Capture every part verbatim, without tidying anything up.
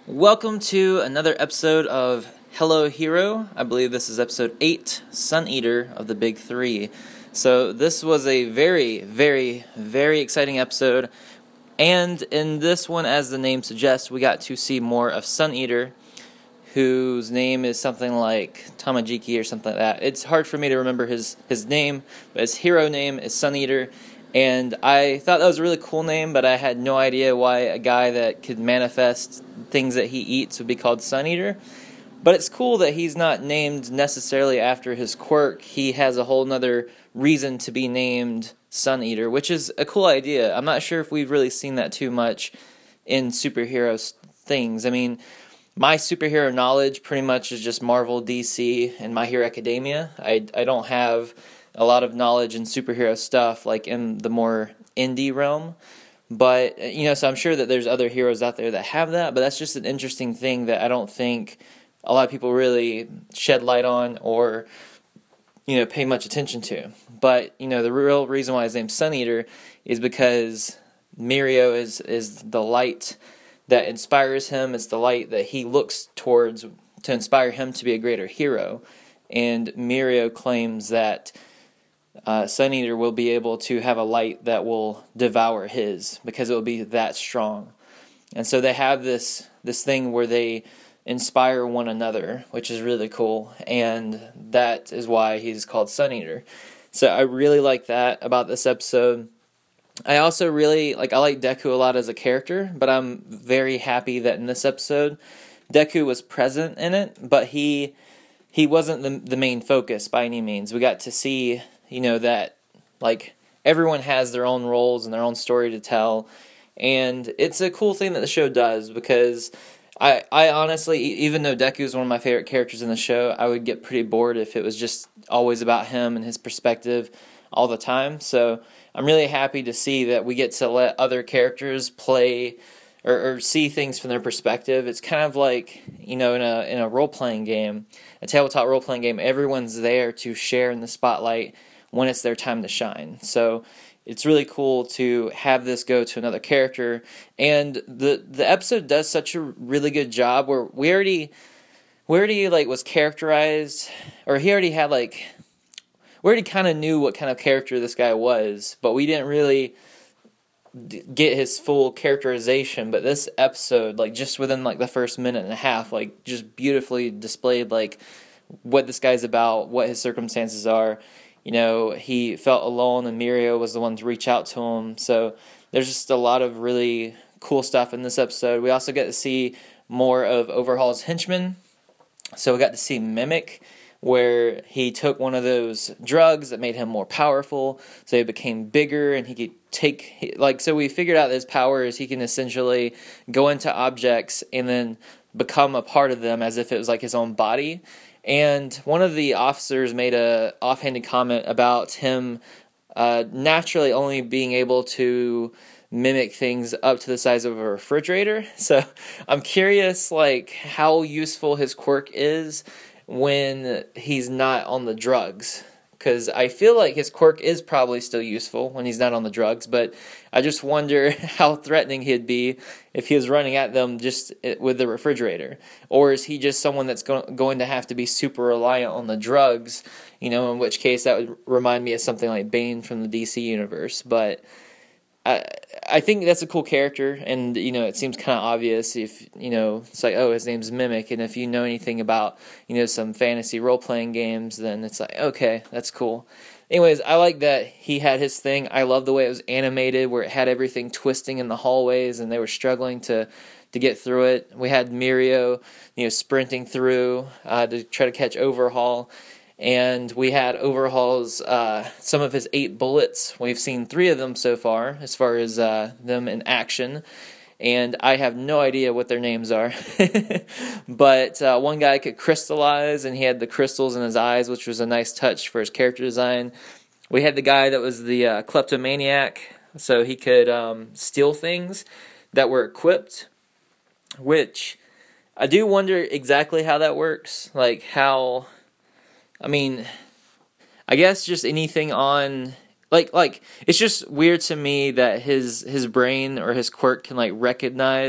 Welcome to another episode of Hello Hero. I believe this is episode eight, Sun Eater of the Big Three. So this was a very, very, very exciting episode. And in this one, as the name suggests, we got to see more of Sun Eater, whose name is something like Tamajiki or something like that. It's hard for me to remember his, his name, but his hero name is Sun Eater. And I thought that was a really cool name, but I had no idea why a guy that could manifest things that he eats would be called Sun Eater. But it's cool that he's not named necessarily after his quirk. He has a whole nother reason to be named Sun Eater, which is a cool idea. I'm not sure if we've really seen that too much in superhero things. I mean, my superhero knowledge pretty much is just Marvel, D C, and My Hero Academia. I, I don't have a lot of knowledge in superhero stuff like in the more indie realm. But, you know, so I'm sure that there's other heroes out there that have that, but that's just an interesting thing that I don't think a lot of people really shed light on or, you know, pay much attention to. But, you know, the real reason why his name's Sun Eater is because Mirio is, is the light that inspires him. It's the light that he looks towards to inspire him to be a greater hero. And Mirio claims that Uh, Sun Eater will be able to have a light that will devour his because it will be that strong. And so they have this this thing where they inspire one another, which is really cool, and that is why he's called Sun Eater. So I really like that about this episode. I also really, like, I like Deku a lot as a character, but I'm very happy that in this episode, Deku was present in it, but he he wasn't the, the main focus by any means. We got to see, you know, that, like, everyone has their own roles and their own story to tell, and it's a cool thing that the show does, because I, I honestly, even though Deku is one of my favorite characters in the show, I would get pretty bored if it was just always about him and his perspective all the time. So I'm really happy to see that we get to let other characters play or, or see things from their perspective. It's kind of like, you know, in a in a role-playing game, a tabletop role-playing game, everyone's there to share in the spotlight when it's their time to shine. So it's really cool to have this go to another character. And the the episode does such a really good job where we already we already like was characterized, or he already had like we already kind of knew what kind of character this guy was, but we didn't really get his full characterization. But this episode, like, just within like the first minute and a half, like, just beautifully displayed like what this guy's about, what his circumstances are. You know, he felt alone, and Mirio was the one to reach out to him. So there's just a lot of really cool stuff in this episode. We also get to see more of Overhaul's henchmen. So we got to see Mimic, where he took one of those drugs that made him more powerful. So he became bigger, and he could take, like, so we figured out that his power is he can essentially go into objects and then become a part of them as if it was like his own body. And one of the officers made a offhanded comment about him uh, naturally only being able to mimic things up to the size of a refrigerator. So I'm curious, like, how useful his quirk is when he's not on the drugs. Because I feel like his quirk is probably still useful when he's not on the drugs, but I just wonder how threatening he'd be if he was running at them just with the refrigerator. Or is he just someone that's go- going to have to be super reliant on the drugs, you know, in which case that would remind me of something like Bane from the D C universe. But I I think that's a cool character, and, you know, it seems kind of obvious if, you know, it's like, oh, his name's Mimic, and if you know anything about, you know, some fantasy role-playing games, then it's like, okay, that's cool. Anyways, I like that he had his thing. I love the way it was animated, where it had everything twisting in the hallways, and they were struggling to, to get through it. We had Mirio, you know, sprinting through uh, to try to catch Overhaul. And we had Overhaul's, uh, some of his eight bullets. We've seen three of them so far, as far as uh, them in action. And I have no idea what their names are. But uh, one guy could crystallize, and he had the crystals in his eyes, which was a nice touch for his character design. We had the guy that was the uh, kleptomaniac, so he could um, steal things that were equipped, which I do wonder exactly how that works. Like, how... I mean, I guess just anything on Like, like it's just weird to me that his his brain or his quirk can like recognize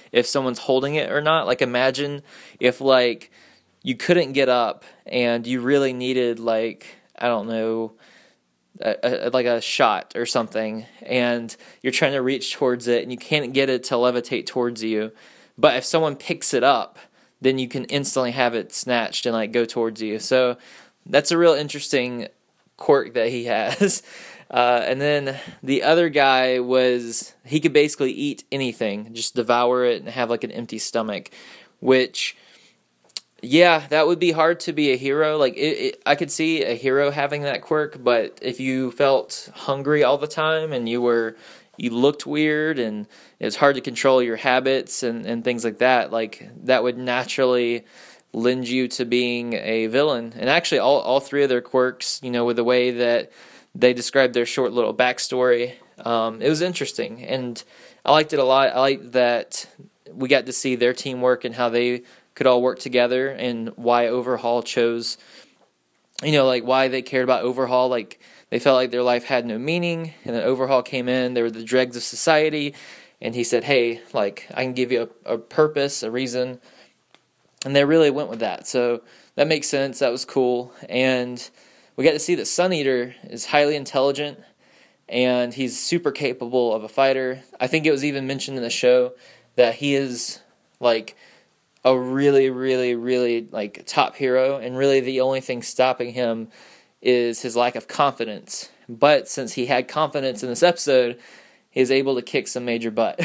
if someone's holding it or not. Like, imagine if, like, you couldn't get up and you really needed, like, I don't know, a, a, like a shot or something, and you're trying to reach towards it and you can't get it to levitate towards you. But if someone picks it up, then you can instantly have it snatched and, like, go towards you. So that's a real interesting quirk that he has. Uh, and then the other guy was, he could basically eat anything, just devour it and have, like, an empty stomach, which, yeah, that would be hard to be a hero. Like, it, it, I could see a hero having that quirk, but if you felt hungry all the time and you were, you looked weird and it was hard to control your habits and, and things like that, like, that would naturally lend you to being a villain. And actually, all, all three of their quirks, you know, with the way that they described their short little backstory, um, it was interesting. And I liked it a lot. I liked that we got to see their teamwork and how they could all work together, and why Overhaul chose, you know, like, why they cared about Overhaul. Like, they felt like their life had no meaning, and then Overhaul came in, they were the dregs of society, and he said, hey, like, I can give you a, a purpose, a reason, and they really went with that. So that makes sense. That was cool. And we got to see that Sun Eater is highly intelligent, and he's super capable of a fighter. I think it was even mentioned in the show that he is, like, a really, really, really, like, top hero, and really the only thing stopping him is his lack of confidence. But since he had confidence in this episode, he was able to kick some major butt.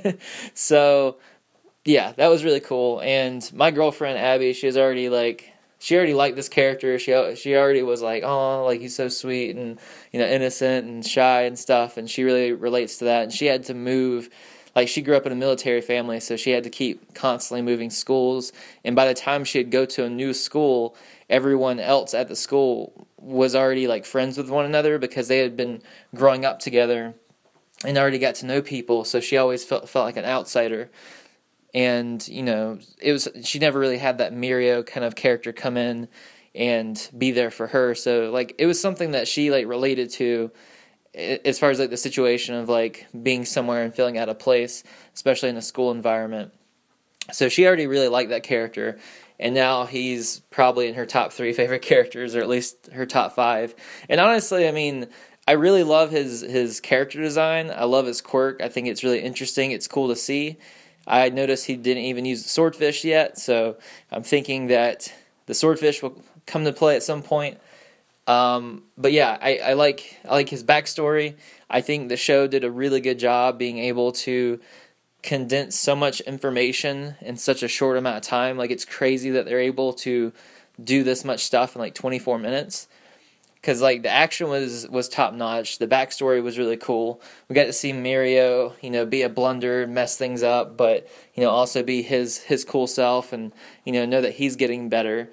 So, yeah, that was really cool. And my girlfriend, Abby, she was already, like, she already liked this character. She she already was like, oh, like, he's so sweet and, you know, innocent and shy and stuff, and she really relates to that. And she had to move. Like, she grew up in a military family, so she had to keep constantly moving schools. And by the time she'd go to a new school, everyone else at the school was already, like, friends with one another because they had been growing up together and already got to know people. So she always felt felt like an outsider. And, you know, it was she never really had that Mirio kind of character come in and be there for her. So, like, it was something that she, like, related to, as far as, like, the situation of, like, being somewhere and feeling out of place, especially in a school environment. So she already really liked that character, and now he's probably in her top three favorite characters, or at least her top five. And honestly, I mean, I really love his, his character design. I love his quirk. I think it's really interesting. It's cool to see. I noticed he didn't even use the swordfish yet, so I'm thinking that the swordfish will come to play at some point. Um, but yeah, I, I like I like his backstory. I think the show did a really good job being able to condense so much information in such a short amount of time. Like, it's crazy that they're able to do this much stuff in, like, twenty-four minutes. Because, like, the action was, was top notch. The backstory was really cool. We got to see Mirio, you know, be a blunder, mess things up, but, you know, also be his his cool self, and, you know, know that he's getting better.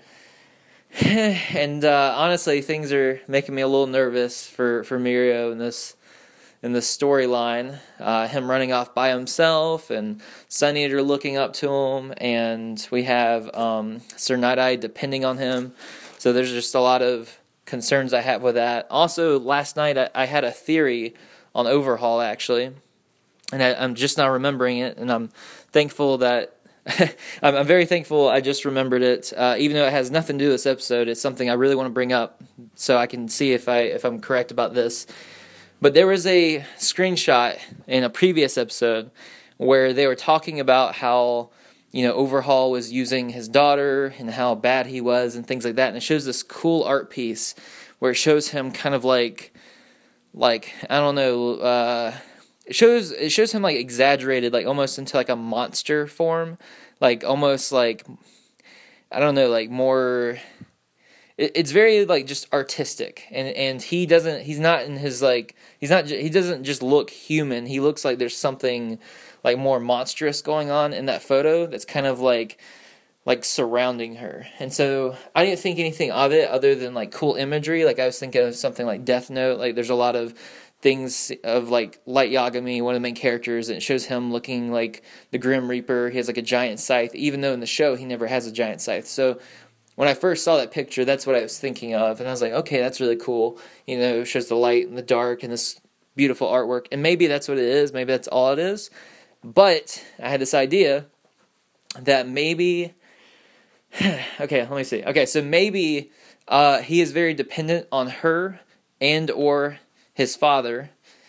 And uh, honestly, things are making me a little nervous for, for Mirio in this in this storyline. Uh, him running off by himself, and Sun Eater looking up to him, and we have um, Sir Night-Eye depending on him. So there's just a lot of concerns I have with that. Also, last night I, I had a theory on Overhaul, actually, and I, I'm just now remembering it, and I'm thankful that I'm, I'm very thankful I just remembered it. Uh, even though it has nothing to do with this episode, it's something I really want to bring up so I can see if I if I'm correct about this. But there was a screenshot in a previous episode where they were talking about how, you know, Overhaul was using his daughter and how bad he was and things like that. And it shows this cool art piece where it shows him kind of like, like I don't know, uh, it shows it shows him like exaggerated, like almost into like a monster form, like almost like, I don't know, like more. It, it's very like just artistic, and and he doesn't. He's not in his like. He's not. He doesn't just look human. He looks like there's something like more monstrous going on in that photo. That's kind of like like surrounding her. And so I didn't think anything of it other than like cool imagery. Like I was thinking of something like Death Note. Like there's a lot of things of like Light Yagami, one of the main characters, and it shows him looking like the Grim Reaper. He has like a giant scythe, even though in the show he never has a giant scythe. So when I first saw that picture, that's what I was thinking of, and I was like, okay, that's really cool. You know, it shows the light and the dark and this beautiful artwork, and maybe that's what it is. Maybe that's all it is. But I had this idea that maybe, okay, let me see. Okay, so maybe uh, he is very dependent on her and or his father.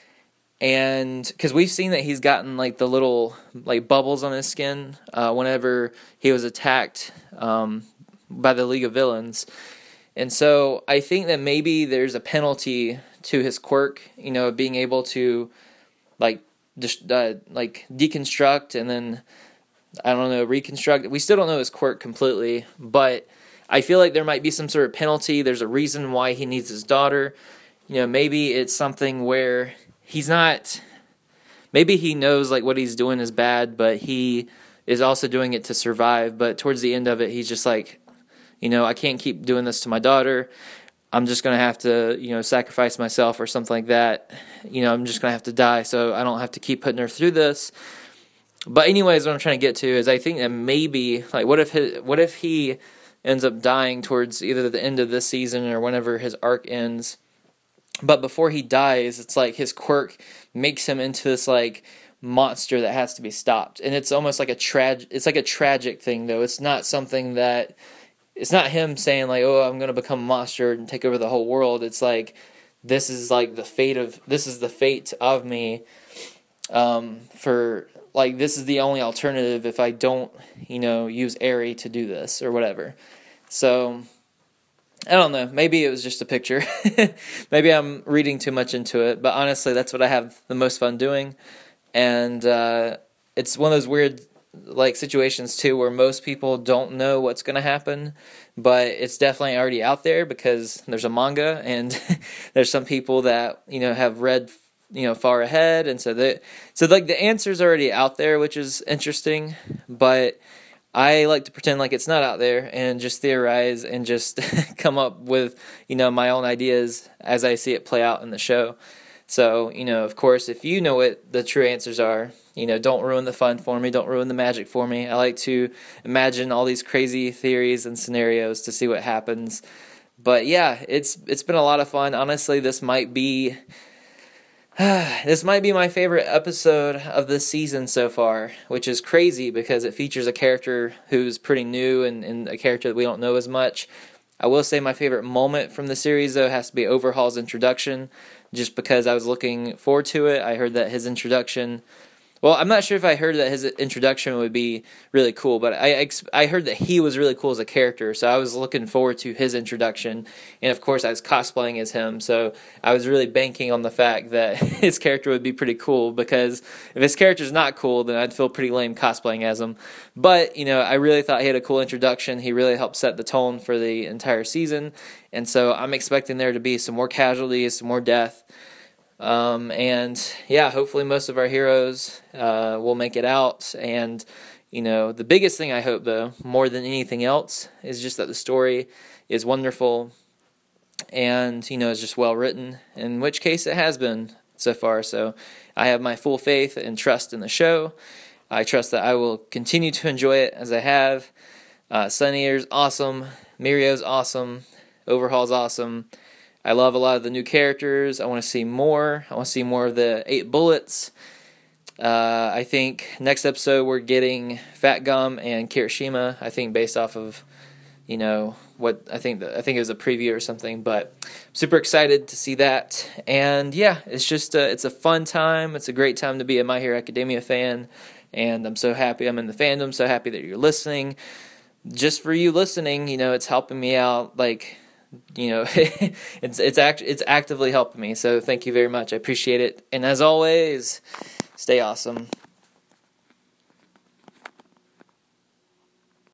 And because we've seen that he's gotten like the little like bubbles on his skin uh, whenever he was attacked um, by the League of Villains. And so I think that maybe there's a penalty to his quirk, you know, being able to like just uh, like deconstruct and then, I don't know, reconstruct. We still don't know his quirk completely, but I feel like there might be some sort of penalty. There's a reason why he needs his daughter. You know, maybe it's something where he's not, maybe he knows like what he's doing is bad, but he is also doing it to survive. But towards the end of it, he's just like, you know, I can't keep doing this to my daughter. I'm just going to have to, you know, sacrifice myself or something like that. You know, I'm just going to have to die so I don't have to keep putting her through this. But anyways, what I'm trying to get to is I think that maybe, like, what if his, what if he ends up dying towards either the end of this season or whenever his arc ends. But before he dies, it's like his quirk makes him into this, like, monster that has to be stopped. And it's almost like a trag- it's like a tragic thing, though. It's not something that, it's not him saying, like, oh, I'm going to become a monster and take over the whole world. It's like, this is, like, the fate of, this is the fate of me, um, for, like, this is the only alternative if I don't, you know, use Eri to do this or whatever. So, I don't know. Maybe it was just a picture. Maybe I'm reading too much into it. But honestly, that's what I have the most fun doing. And uh, it's one of those weird, like, situations, too, where most people don't know what's going to happen. But it's definitely already out there because there's a manga. And there's some people that, you know, have read, you know, far ahead. And so, the, so like, the answer's already out there, which is interesting. But I like to pretend like it's not out there and just theorize and just come up with, you know, my own ideas as I see it play out in the show. So, you know, of course, if you know what the true answers are, you know, don't ruin the fun for me, don't ruin the magic for me. I like to imagine all these crazy theories and scenarios to see what happens. But yeah, it's it's been a lot of fun. Honestly, this might be this might be my favorite episode of this season so far, which is crazy because it features a character who's pretty new and, and a character that we don't know as much. I will say my favorite moment from the series, though, has to be Overhaul's introduction, just because I was looking forward to it. I heard that his introduction... Well, I'm not sure if I heard that his introduction would be really cool, but I I heard that he was really cool as a character, so I was looking forward to his introduction. And of course, I was cosplaying as him, so I was really banking on the fact that his character would be pretty cool, because if his character's not cool, then I'd feel pretty lame cosplaying as him. But, you know, I really thought he had a cool introduction. He really helped set the tone for the entire season, and so I'm expecting there to be some more casualties, some more death. Um, and yeah, hopefully most of our heroes uh, will make it out. And, you know, the biggest thing I hope, though, more than anything else, is just that the story is wonderful and, you know, is just well written, in which case it has been so far. So I have my full faith and trust in the show. I trust that I will continue to enjoy it as I have. uh, Sun Eater's awesome, Mirio's awesome, Overhaul's awesome. I love a lot of the new characters. I want to see more. I want to see more of the eight bullets. Uh, I think next episode we're getting Fat Gum and Kirishima. I think based off of, you know, what I think. The, I think it was a preview or something. But I'm super excited to see that. And yeah, it's just a, it's a fun time. It's a great time to be a My Hero Academia fan. And I'm so happy I'm in the fandom. So happy that you're listening. Just for you listening, you know, it's helping me out. Like, you know, it's it's act it's actively helping me. So thank you very much. I appreciate it. And as always, stay awesome.